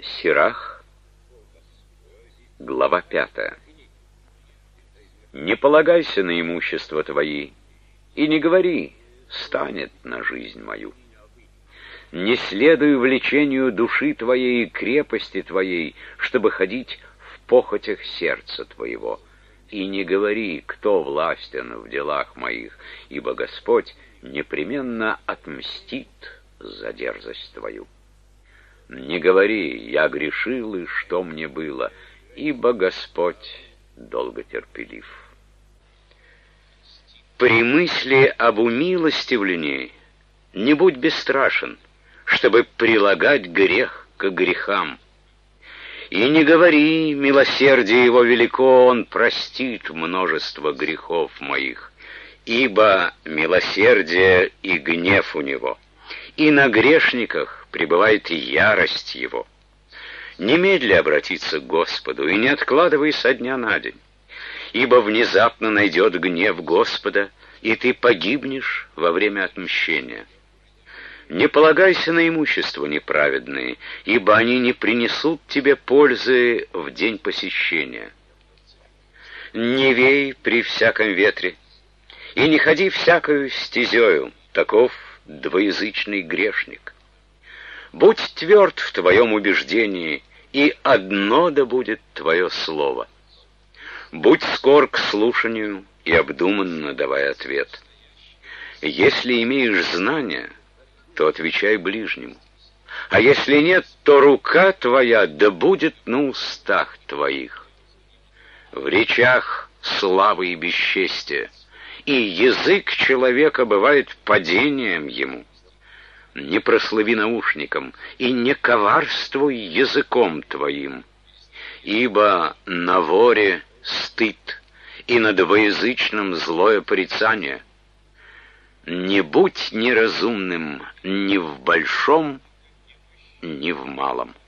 Сирах, глава 5. Не полагайся на имущество твои, и не говори: станет на жизнь мою. Не следуй влечению души твоей и крепости твоей, чтобы ходить в похотях сердца твоего. И не говори: кто властен в делах моих, ибо Господь непременно отмстит за дерзость твою. Не говори: я грешил, и что мне было, ибо Господь долготерпелив. При мысли об умилостивлении не будь бесстрашен, чтобы прилагать грех к грехам. И не говори: милосердие его велико, он простит множество грехов моих, ибо милосердие и гнев у него, и на грешниках пребывает ярость его. Немедли обратиться к Господу, и не откладывай со дня на день, ибо внезапно найдет гнев Господа, и ты погибнешь во время отмщения. Не полагайся на имущество неправедные, ибо они не принесут тебе пользы в день посещения. Не вей при всяком ветре, и не ходи всякою стезею, таков двоязычный грешник. Будь тверд в твоем убеждении, и одно да будет твое слово. Будь скор к слушанию и обдуманно давай ответ. Если имеешь знания, то отвечай ближнему, а если нет, то рука твоя да будет на устах твоих. В речах славы и бесчестия, и язык человека бывает падением ему. Не прослави наушником, и не коварствуй языком твоим, ибо на воре стыд, и на двоязычном злое порицание. Не будь неразумным ни в большом, ни в малом.